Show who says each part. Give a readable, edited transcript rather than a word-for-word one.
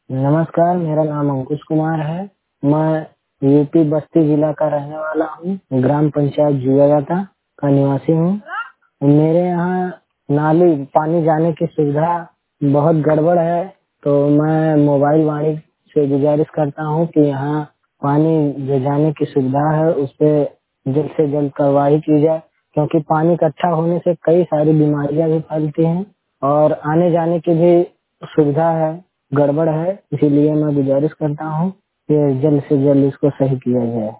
Speaker 1: नमस्कार, मेरा नाम अंकुश कुमार है। मैं यूपी बस्ती जिला का रहने वाला हूँ। ग्राम पंचायत जुआगाता का निवासी हूँ। मेरे यहाँ नाली पानी जाने की सुविधा बहुत गड़बड़ है, तो मैं मोबाइल वाणी से गुजारिश करता हूँ कि यहाँ पानी जो जाने की सुविधा है उस पे जल्द से जल्द कार्रवाई की जाए, क्योंकि पानी इकट्ठा होने से कई सारी बीमारियां भी फैलती हैं और आने जाने की भी सुविधा है गड़बड़ है। इसीलिए मैं गुजारिश करता हूँ कि जल्द से जल्द इसको सही किया जाए।